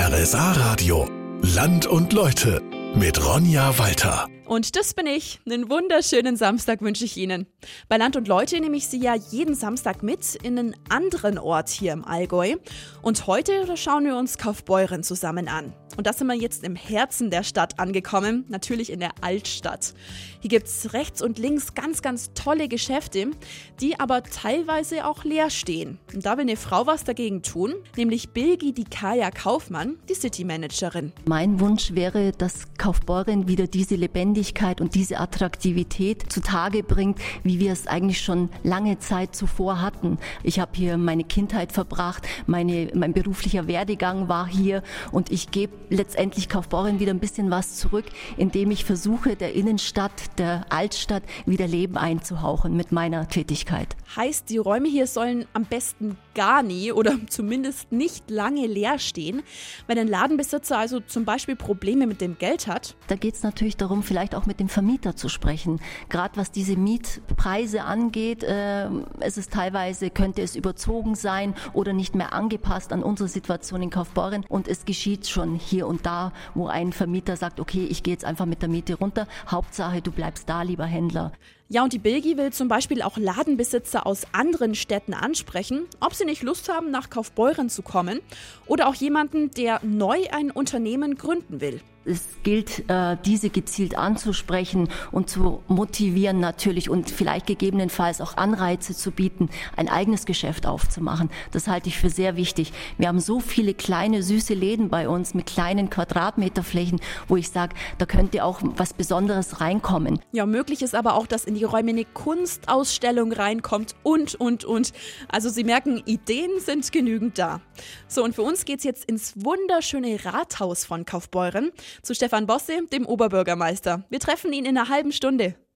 RSA Radio. Land und Leute mit Ronja Walter. Und das bin ich. Einen wunderschönen Samstag wünsche ich Ihnen. Bei Land und Leute nehme ich Sie ja jeden Samstag mit in einen anderen Ort hier im Allgäu. Und heute schauen wir uns Kaufbeuren zusammen an. Und da sind wir jetzt im Herzen der Stadt angekommen, natürlich in der Altstadt. Hier gibt es rechts und links ganz, ganz tolle Geschäfte, die aber teilweise auch leer stehen. Und da will eine Frau was dagegen tun, nämlich Bilgi die Kaya Kaufmann, die City-Managerin. Mein Wunsch wäre, dass Kaufbeuren wieder diese Lebendigkeit und diese Attraktivität zutage bringt, wie wir es eigentlich schon lange Zeit zuvor hatten. Ich habe hier meine Kindheit verbracht, mein beruflicher Werdegang war hier und ich gebe letztendlich Kaufbeuren wieder ein bisschen was zurück, indem ich versuche, der Innenstadt, der Altstadt wieder Leben einzuhauchen mit meiner Tätigkeit. Heißt, die Räume hier sollen am besten gar nie oder zumindest nicht lange leer stehen. Wenn ein Ladenbesitzer also zum Beispiel Probleme mit dem Geld hat. Da geht es natürlich darum, vielleicht auch mit dem Vermieter zu sprechen. Gerade was diese Mietpreise angeht, könnte es überzogen sein oder nicht mehr angepasst an unsere Situation in Kaufbeuren. Und es geschieht schon hier und da, wo ein Vermieter sagt, okay, ich gehe jetzt einfach mit der Miete runter. Hauptsache, du bleibst da, lieber Händler. Ja, und die Bilgi will zum Beispiel auch Ladenbesitzer aus anderen Städten ansprechen, ob sie nicht Lust haben, nach Kaufbeuren zu kommen oder auch jemanden, der neu ein Unternehmen gründen will. Es gilt, diese gezielt anzusprechen und zu motivieren natürlich und vielleicht gegebenenfalls auch Anreize zu bieten, ein eigenes Geschäft aufzumachen. Das halte ich für sehr wichtig. Wir haben so viele kleine, süße Läden bei uns mit kleinen Quadratmeterflächen, wo ich sage, da könnte auch was Besonderes reinkommen. Ja, möglich ist aber auch, dass in die Räume eine Kunstausstellung reinkommt und. Also Sie merken, Ideen sind genügend da. So, und für uns geht's jetzt ins wunderschöne Rathaus von Kaufbeuren. Zu Stefan Bosse, dem Oberbürgermeister. Wir treffen ihn in einer halben Stunde.